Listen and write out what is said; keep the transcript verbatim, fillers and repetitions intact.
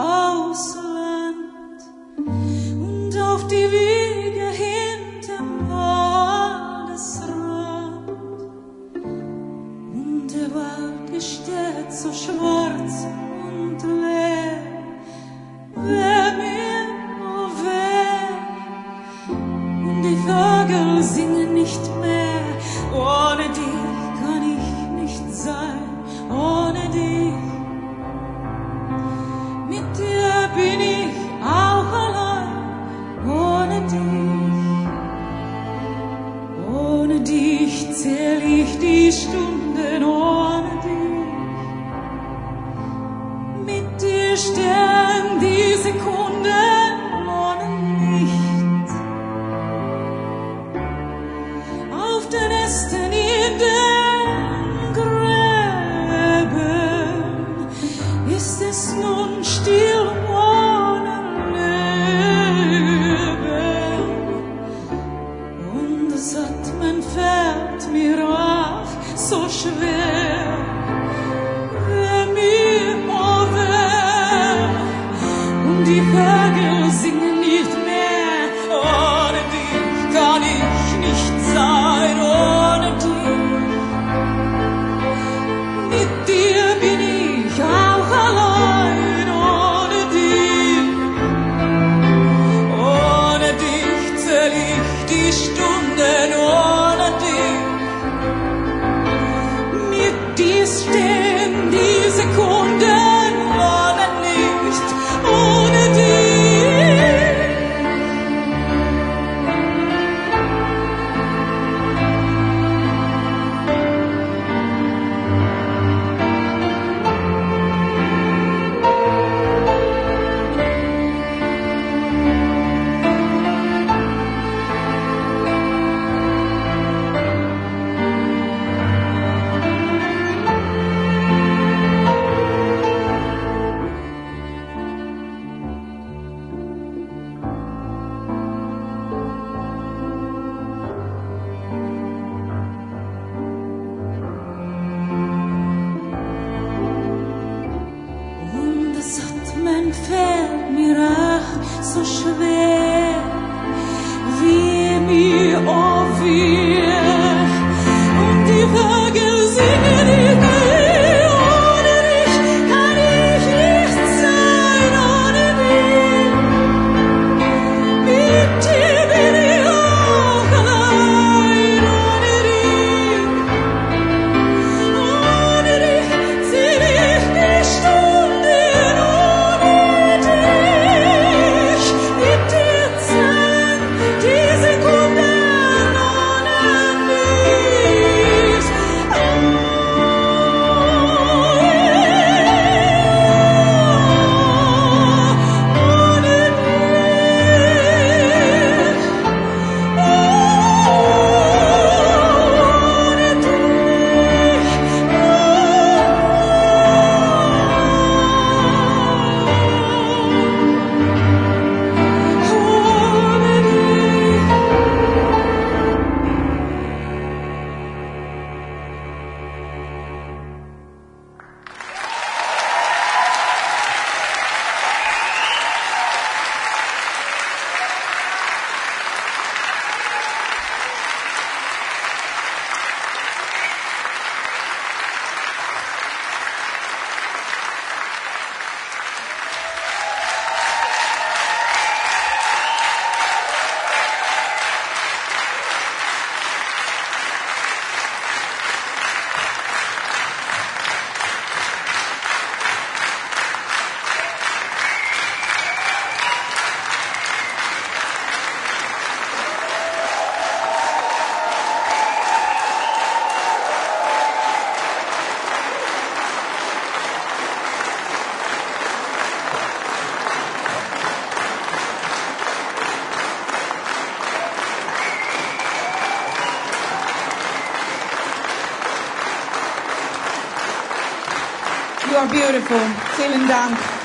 Ausland und auf die Wege hinterm Waldesrand. Und der Wald steht so schwarz und leer. Wer mir, oh wer, und die Vögel singen nicht mehr. Ohne dich kann ich nicht sein, ohne dich. Mit dir bin ich auch allein, ohne dich. Ohne dich zähl ich die Stunden, ohne dich. Mit dir stehen die Sekunden, ohne nicht. Auf den Ästen in den Gräben ist es nun still ohne Leben. Und das Atmen fällt mir auch so schwer. Wer mir, oh wer, und die Vögel singen nicht mehr. Ohne dich kann ich nicht sein, ohne dich. Mit dir bin ich auch allein, ohne dich. Ohne dich zähl ich die Stunden, ohne dich. Mit dir stehen die Sekunden, ohne nicht, ohne dich. Und das Atmen fällt mir auch so schwer. Wie mir, oh wir, und die Vögel singen nicht mehr. Ohne dich kann ich nicht sein, ohne dich. Mit dir bin ich auch allein, ohne dich. Ohne dich zähl ich die Stunden, ohne dich. Mit dir zählen die Sekunden, ohne dich. Ohne You are beautiful. Vielen Dank.